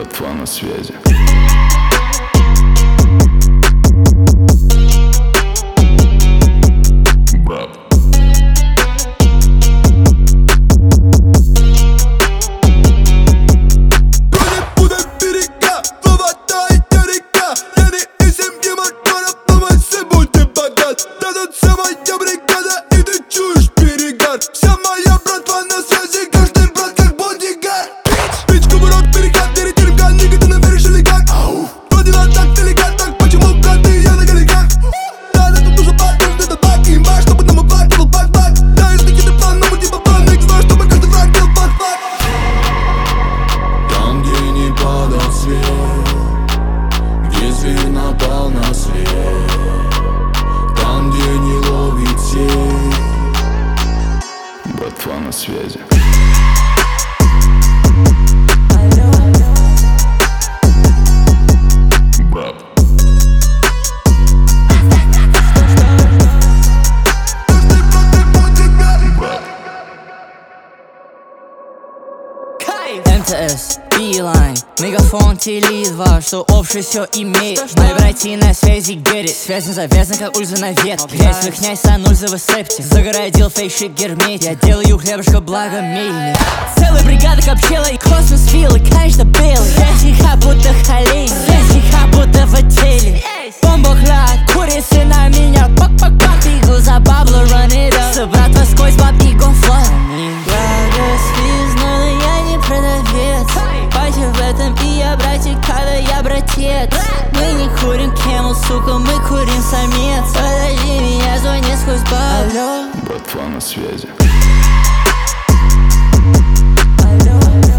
Братва на связи. Брат. Где зверь напал на свет, там, где не ловит сеть. Братва на связи. Брат. МТС, Билайн, Мегафон, Теле2, что общее все имеет. Мои братья на связи, get it. Связь не завязана, как ульза на ветке. Грязь в князь, санульза в септе. Загородил фейшик герметик. Я делаю хлебушка, благо мельник. Целая бригада копчела и космос вилла, конечно белый. Связь их будто холей, связь их будто в отеле. Бомбохлад, курицы на меня, пак-пак-пак. Бегу за бабло, run it up. Собратва сквозь баб и гонфлот. Благо связной, но я не продавец. Бачу в этом и я братик, когда я братец. Мы не курим Camel, сука, мы курим самец. Подожди, меня звонит сквозь бар. Алло. Братва на связи. Алло.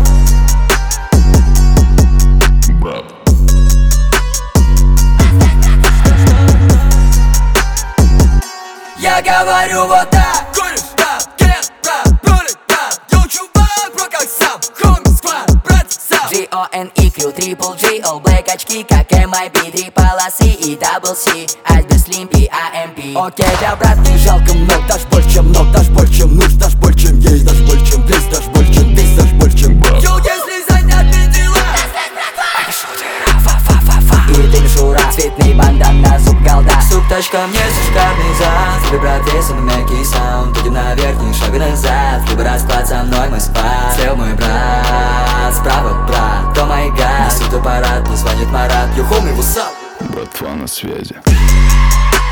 Брат. Я говорю вот так. Говоришь, да, get, брат, пролетар. Йоу, чувак, бро, как сам. Хоми, сквад, брат, сам. G-O-N-E-Q, Triple G, All Black очки, как MIB. 3 полосы и Double C, Альберт Слимпи, AMP. Окей, да, брат, не жалко много. Дашь больше, чем много, дашь больше, чем нужно. Дашь больше, чем есть, дашь больше, чем близ. Дашь больше, чем здесь, дашь больше, чем брат. Йоу, если занят дела, и ты мишура, цветный бандан на зуб голда. Суп, тачка, мне шикарный зад. Тебе, брат, если на мягкий саунд, идем на верхний, шаг назад. Либо расклад со мной, мой спад. Слева мой брат, справа брат. О май гад, несут аппарат, мне звонит Марат. Йо, хоми, what's up? Братва на связи.